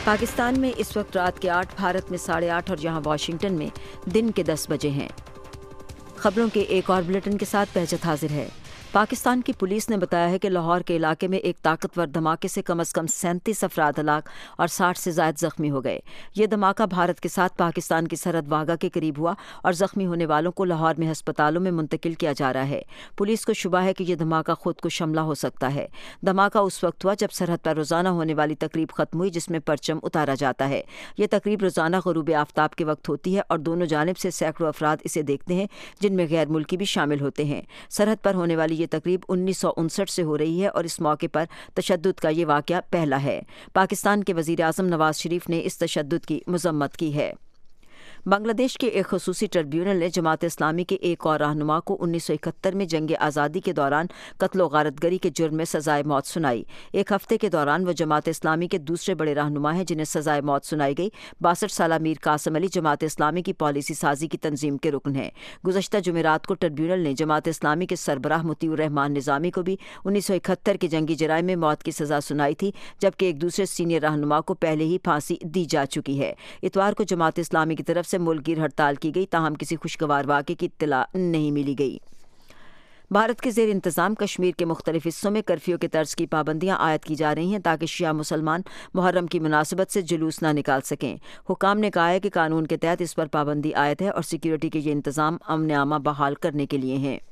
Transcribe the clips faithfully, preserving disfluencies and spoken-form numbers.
پاکستان میں اس وقت رات کے آٹھ، بھارت میں ساڑھے آٹھ اور یہاں واشنگٹن میں دن کے دس بجے ہیں۔ خبروں کے ایک اور بلیٹن کے ساتھ بہجت حاضر ہے۔ پاکستان کی پولیس نے بتایا ہے کہ لاہور کے علاقے میں ایک طاقتور دھماکے سے کم از کم سینتیس افراد ہلاک اور ساٹھ سے زائد زخمی ہو گئے۔ یہ دھماکہ بھارت کے ساتھ پاکستان کی سرحد واغہ کے قریب ہوا اور زخمی ہونے والوں کو لاہور میں ہسپتالوں میں منتقل کیا جا رہا ہے۔ پولیس کو شبہ ہے کہ یہ دھماکہ خود کش حملہ ہو سکتا ہے۔ دھماکہ اس وقت ہوا جب سرحد پر روزانہ ہونے والی تقریب ختم ہوئی جس میں پرچم اتارا جاتا ہے۔ یہ تقریب روزانہ غروب آفتاب کے وقت ہوتی ہے اور دونوں جانب سے سینکڑوں افراد اسے دیکھتے ہیں جن میں غیر ملکی بھی شامل ہوتے ہیں۔ سرحد پر ہونے والی یہ تقریب انیس سو انسٹھ سے ہو رہی ہے اور اس موقع پر تشدد کا یہ واقعہ پہلا ہے۔ پاکستان کے وزیر اعظم نواز شریف نے اس تشدد کی مذمت کی ہے۔ بنگلہ دیش کے ایک خصوصی ٹریبیونل نے جماعت اسلامی کے ایک اور رہنما کو انیس سو اکہتر میں جنگ آزادی کے دوران قتل و غارت گری کے جرم میں سزائے موت سنائی۔ ایک ہفتے کے دوران وہ جماعت اسلامی کے دوسرے بڑے رہنما ہیں جنہیں سزائے موت سنائی گئی۔ باسٹھ سالہ میر قاسم علی جماعت اسلامی کی پالیسی سازی کی تنظیم کے رکن ہیں۔ گزشتہ جمعرات کو ٹریبیونل نے جماعت اسلامی کے سربراہ مطیع الرحمان نظامی کو بھی انیس سو اکہتر کے جنگی جرائم میں موت کی سزا سنائی تھی، جبکہ ایک دوسرے سینئر رہنما کو پہلے ہی پھانسی دی جا چکی ہے۔ اتوار کو جماعت اسلامی کی طرف سے ملک گیر ہڑتال کی گئی، تاہم کسی خوشگوار واقعے کی اطلاع نہیں ملی گئی۔ بھارت کے زیر انتظام کشمیر کے مختلف حصوں میں کرفیو کے طرز کی پابندیاں عائد کی جا رہی ہیں تاکہ شیعہ مسلمان محرم کی مناسبت سے جلوس نہ نکال سکیں۔ حکام نے کہا ہے کہ قانون کے تحت اس پر پابندی عائد ہے اور سیکیورٹی کے یہ انتظام امن عامہ بحال کرنے کے لیے ہیں۔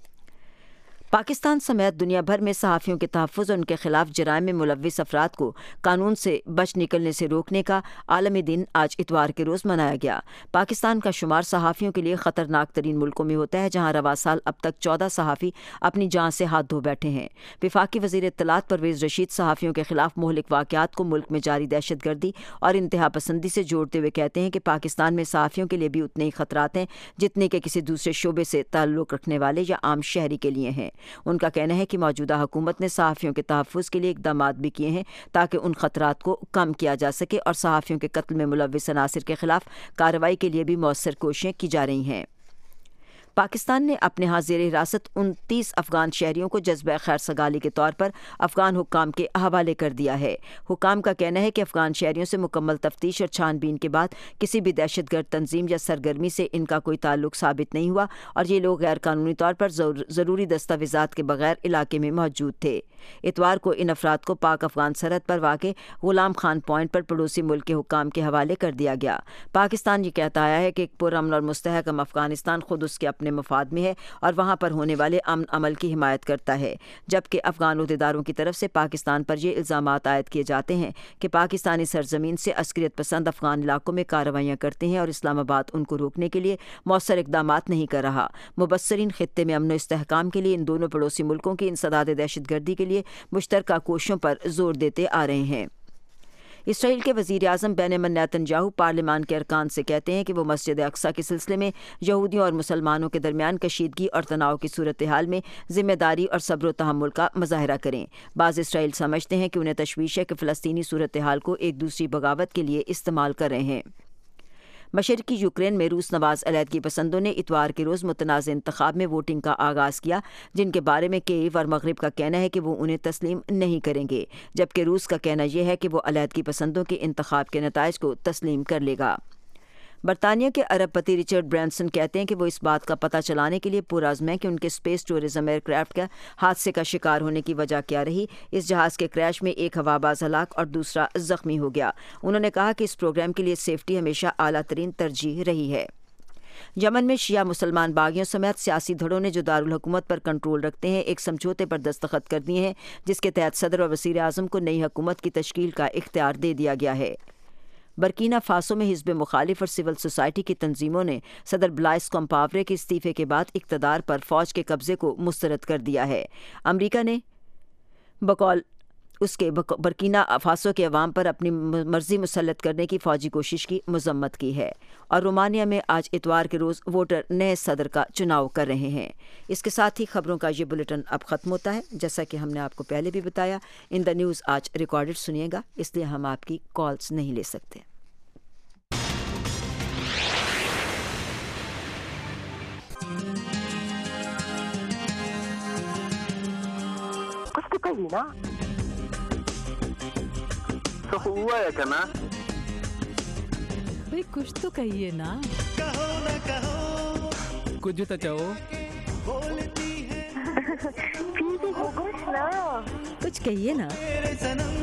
پاکستان سمیت دنیا بھر میں صحافیوں کے تحفظ اور ان کے خلاف جرائم میں ملوث افراد کو قانون سے بچ نکلنے سے روکنے کا عالمی دن آج اتوار کے روز منایا گیا۔ پاکستان کا شمار صحافیوں کے لیے خطرناک ترین ملکوں میں ہوتا ہے، جہاں رواں سال اب تک چودہ صحافی اپنی جان سے ہاتھ دھو بیٹھے ہیں۔ وفاقی وزیر اطلاعات پرویز رشید صحافیوں کے خلاف مہلک واقعات کو ملک میں جاری دہشت گردی اور انتہا پسندی سے جوڑتے ہوئے کہتے ہیں کہ پاکستان میں صحافیوں کے لیے بھی اتنے ہی خطرات ہیں جتنے کہ کسی دوسرے شعبے سے تعلق رکھنے والے یا عام شہری کے لیے ہیں۔ ان کا کہنا ہے کہ موجودہ حکومت نے صحافیوں کے تحفظ کے لیے اقدامات بھی کیے ہیں تاکہ ان خطرات کو کم کیا جا سکے اور صحافیوں کے قتل میں ملوث عناصر کے خلاف کارروائی کے لیے بھی مؤثر کوششیں کی جا رہی ہیں۔ پاکستان نے اپنے ہاں زیر حراست انتیس افغان شہریوں کو جذبہ خیر سگالی کے طور پر افغان حکام کے حوالے کر دیا ہے۔ حکام کا کہنا ہے کہ افغان شہریوں سے مکمل تفتیش اور چھان بین کے بعد کسی بھی دہشت گرد تنظیم یا سرگرمی سے ان کا کوئی تعلق ثابت نہیں ہوا اور یہ لوگ غیر قانونی طور پر ضروری دستاویزات کے بغیر علاقے میں موجود تھے۔ اتوار کو ان افراد کو پاک افغان سرحد پر واقع غلام خان پوائنٹ پر پڑوسی ملک کے حکام کے حوالے کر دیا گیا۔ پاکستان یہ کہتا آیا ہے کہ ایک پرامن اور مستحکم افغانستان خود اس کے اپنے مفاد میں ہے اور وہاں پر ہونے والے امن عمل کی حمایت کرتا ہے، جبکہ افغان عہدیداروں کی طرف سے پاکستان پر یہ الزامات عائد کیے جاتے ہیں کہ پاکستانی سرزمین سے عسکریت پسند افغان علاقوں میں کارروائیاں کرتے ہیں اور اسلام آباد ان کو روکنے کے لیے مؤثر اقدامات نہیں کر رہا۔ مبصرین خطے میں امن و استحکام کے لیے ان دونوں پڑوسی ملکوں کی انسداد دہشت گردی کے لیے مشترکہ کوششوں پر زور دیتے آ رہے ہیں۔ اسرائیل کے وزیر اعظم بنیامین نیتن یاہو پارلیمان کے ارکان سے کہتے ہیں کہ وہ مسجد اقصیٰ کے سلسلے میں یہودیوں اور مسلمانوں کے درمیان کشیدگی اور تناؤ کی صورتحال میں ذمہ داری اور صبر و تحمل کا مظاہرہ کریں۔ بعض اسرائیل سمجھتے ہیں کہ انہیں تشویش ہے کہ فلسطینی صورتحال کو ایک دوسری بغاوت کے لیے استعمال کر رہے ہیں۔ مشرقی یوکرین میں روس نواز علیحدگی پسندوں نے اتوار کے روز متنازع انتخاب میں ووٹنگ کا آغاز کیا، جن کے بارے میں کییو اور مغرب کا کہنا ہے کہ وہ انہیں تسلیم نہیں کریں گے، جبکہ روس کا کہنا یہ ہے کہ وہ علیحدگی پسندوں کے انتخاب کے نتائج کو تسلیم کر لے گا۔ برطانیہ کے ارب پتی رچرڈ برینسن کہتے ہیں کہ وہ اس بات کا پتہ چلانے کے لیے پرعزم ہیں کہ ان کے اسپیس ٹورزم ایئر کرافٹ کا حادثے کا شکار ہونے کی وجہ کیا رہی۔ اس جہاز کے کریش میں ایک ہواباز ہلاک اور دوسرا زخمی ہو گیا۔ انہوں نے کہا کہ اس پروگرام کے لیے سیفٹی ہمیشہ اعلیٰ ترین ترجیح رہی ہے۔ یمن میں شیعہ مسلمان باغیوں سمیت سیاسی دھڑوں نے جو دارالحکومت پر کنٹرول رکھتے ہیں ایک سمجھوتے پر دستخط کر دیے ہیں جس کے تحت صدر اور وزیر اعظم کو نئی حکومت کی تشکیل کا اختیار دے دیا گیا ہے۔ برکینا فاسو میں حزب مخالف اور سول سوسائٹی کی تنظیموں نے صدر بلائس کمپاورے کے استعفے کے بعد اقتدار پر فوج کے قبضے کو مسترد کر دیا ہے۔ امریکہ نے بقول اس کے برکینا فاسو کے عوام پر اپنی مرضی مسلط کرنے کی فوجی کوشش کی مذمت کی ہے، اور رومانیہ میں آج اتوار کے روز ووٹر نئے صدر کا چناؤ کر رہے ہیں۔ اس کے ساتھ ہی خبروں کا یہ بلیٹن اب ختم ہوتا ہے۔ جیسا کہ ہم نے آپ کو پہلے بھی بتایا، ان دا نیوز آج ریکارڈڈ سنیے گا، اس لیے ہم آپ کی کالز نہیں لے سکتے۔ کچھ تو کہیے نا، تو ہوا ہے کنا भाई कुछ तो कहिए ना, कहो ना कहो, कुछ तो चाहो, बोलती है फिर भी हो कुछ ना, कुछ कहिए ना, मेरे सनम,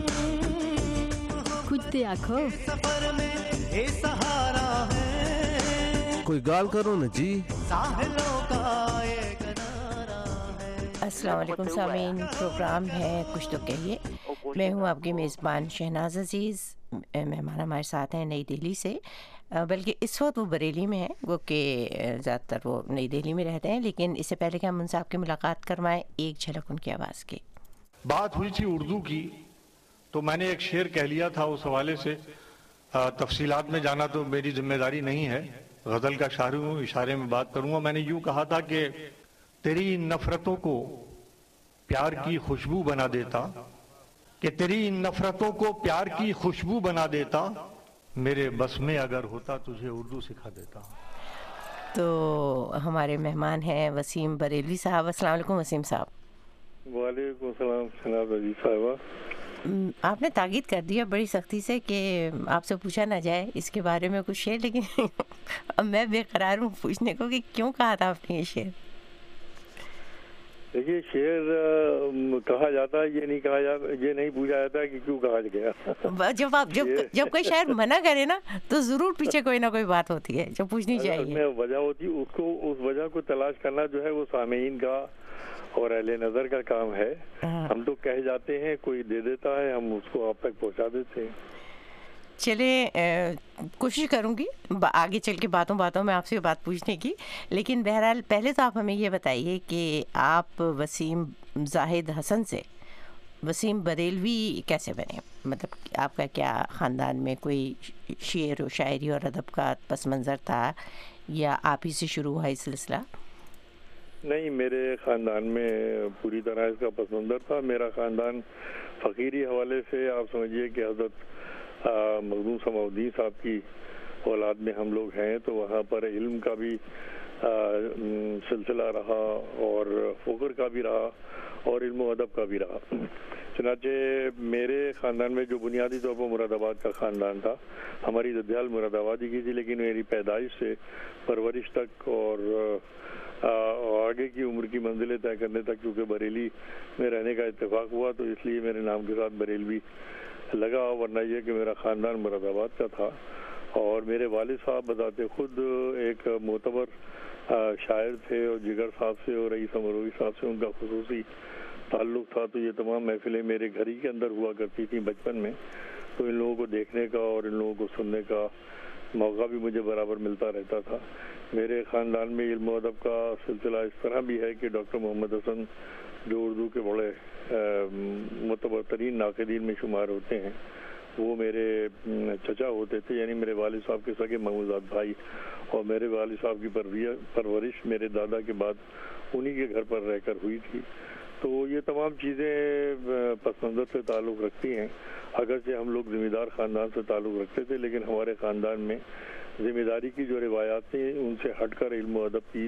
कुछ तो आखो। सफर में ये सहारा है, कोई गाल करो ना जी। साहिलों का ये किनारा है। अस्सलाम वालेकुम सामीन, प्रोग्राम है कुछ तो कहिए। मैं हूं आपकी मेज़बान शहनाज अज़ीज़। मेहमान हमारे साथ हैं नई दिल्ली से, बल्कि इस वक्त वो बरेली में हैं, वो कि ज़्यादातर वो नई दिल्ली में रहते हैं। लेकिन इससे पहले कि हम उनसे आपकी मुलाकात करवाएं, एक झलक उनकी आवाज़ की। बात हुई थी उर्दू की, तो मैंने एक शेर कह लिया था। उस हवाले से आ, तफसीलात में जाना तो मेरी जिम्मेदारी नहीं है। गज़ल का शायर हूँ, इशारे में बात करूँगा। मैंने यूँ कहा था कि तेरी इन नफ़रतों को प्यार की खुशबू बना देता, कि तेरी इन नफ़रतों को प्यार की खुशबू बना देता, मेरे बस में अगर होता तुझे उर्दू सिखा देता। तो हमारे मेहमान हैं वसीम बरेलवी साहब। अस्सलाम वालेकुम वसीम साहब। वालेकुम सलाम जनाब अजीज साहिबा। आपने ताकीद कर दिया बड़ी सख्ती से कि आपसे पूछा ना जाए इसके बारे में कुछ शेर, लेकिन अब मैं बेकरार हूँ पूछने को कि क्यों कहा था आपने ये शेर। देखिए, शेर कहा जाता है, ये नहीं कहा जाता, ये नहीं पूछा जाता कि क्यों कहा गया। जब आप जब जब कोई शायर मना करे ना तो जरूर पीछे कोई ना कोई बात होती है जो पूछनी चाहिए। वजह होती है, उसको उस वजह को तलाश करना जो है वो सामीन का और अहले नज़र का काम है। हम तो कह जाते हैं, कोई दे देता है, हम उसको आप तक पहुंचा देते हैं। चले कोशिश करूंगी आगे चल के बातों बातों में आपसे बात पूछने की, लेकिन बहरहाल पहले तो आप हमें ये बताइए कि आप वसीम जाहिद हसन से वसीम बरेलवी कैसे बने। मतलब आपका क्या ख़ानदान में कोई शेर व शायरी और अदब का पस मंज़र था, या आप ही से शुरू हुआ ये सिलसिला? नहीं, मेरे ख़ानदान में पूरी तरह इसका पस मंज़र था। मेरा ख़ानदान फ़कीरी हवाले से आप समझिए कि हज़रत मखदूम समाउद्दीन साहब की औलाद में हम लोग हैं, तो वहाँ पर इल्म का भी सिलसिला रहा और फ़ुक़र का भी रहा और इल्म अदब का भी रहा। चुनांचे मेरे ख़ानदान में जो बुनियादी तौर पर मुरादाबाद का ख़ानदान था, हमारी दद्याल मुरादाबादी की थी, लेकिन मेरी पैदाइश से परवरिश तक और आगे की उम्र की मंजिलें तय करने तक चूँकि बरेली में रहने का इत्तेफाक हुआ, तो इसलिए मेरे नाम के साथ बरेलवी लगा, वरना ये कि मेरा ख़ानदान मुरादाबाद का था। और मेरे वालिद साहब बताते खुद एक मोतबर शायर थे, और जिगर साहब से और रईस अमरोही साहब से उनका खुसूसी ताल्लुक़ था। तो ये तमाम महफिलें मेरे घर ही के अंदर हुआ करती थी बचपन में, तो इन लोगों को देखने का और इन लोगों को सुनने का मौका भी मुझे बराबर मिलता रहता था। मेरे ख़ानदान में इल्म अदब का सिलसिला इस तरह भी है कि डॉक्टर मोहम्मद हसन, जो उर्दू के बड़े मुतबर तरीन नाक़िदीन में शुमार होते हैं, वो मेरे चचा होते थे, यानी मेरे वालिद साहब के सगे महमूदात भाई। और मेरे वालिद साहब की परवरिश मेरे दादा के बाद उन्हीं के घर पर रहकर हुई थी। तो ये तमाम चीज़ें पसमंज़र से ताल्लुक़ रखती हैं। अगरचे हम लोग ज़मींदार ख़ानदान से ताल्लुक़ रखते थे, लेकिन हमारे ख़ानदान में ज़िम्मेदारी की जो रिवायात थी उनसे हटकर इल्म अदब की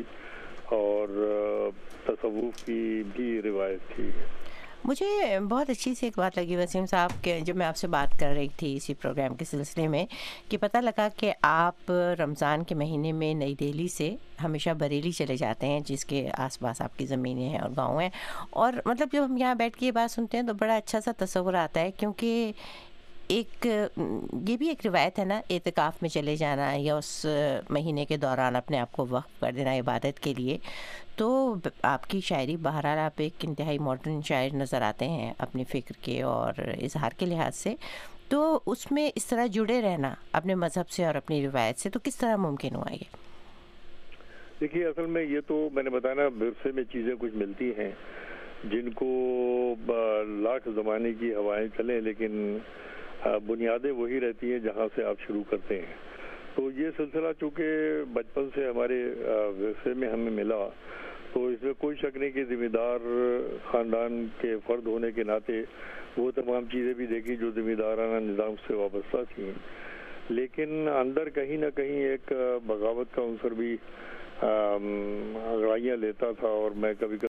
और तसव्वुफ़ की भी रिवायत थी। मुझे बहुत अच्छी सी एक बात लगी वसीम साहब के, जब मैं आपसे बात कर रही थी इसी प्रोग्राम के सिलसिले में, कि पता लगा कि आप रमज़ान के महीने में नई दिल्ली से हमेशा बरेली चले जाते हैं, जिसके आसपास आपकी ज़मीनें हैं और गांव हैं। और मतलब जब हम यहाँ बैठ के ये बात सुनते हैं तो बड़ा अच्छा सा तस्वुर आता है, क्योंकि एक ये भी एक रिवायत है ना, एतिकाफ़ में चले जाना या उस महीने के दौरान अपने आप को वक्फ कर देना इबादत के लिए। तो आपकी शायरी बहरहाल आप एक इंतहाई मॉडर्न शायर नज़र आते हैं अपनी फ़िक्र के और इजहार के लिहाज से, तो उसमें इस तरह जुड़े रहना अपने मज़हब से और अपनी रिवायत से तो किस तरह मुमकिन हुआ ये? देखिए, असल में ये तो मैंने बताया ना, विरसे में चीज़ें कुछ मिलती हैं जिनको लाख ज़माने की हवाएं चलें, लेकिन बुनियादें वही रहती हैं जहाँ से आप शुरू करते हैं। तो ये सिलसिला चूँकि बचपन से हमारे विरसे में हमें मिला, तो इसमें कोई शक नहीं कि ज़िम्मेदार ख़ानदान के फ़र्द होने के नाते वो तमाम चीज़ें भी देखी जो ज़िम्मेदाराना निज़ाम से वाबस्ता थी। लेकिन अंदर कहीं ना कहीं एक बगावत का अंसर भी अगड़ाइयाँ लेता था, और मैं कभी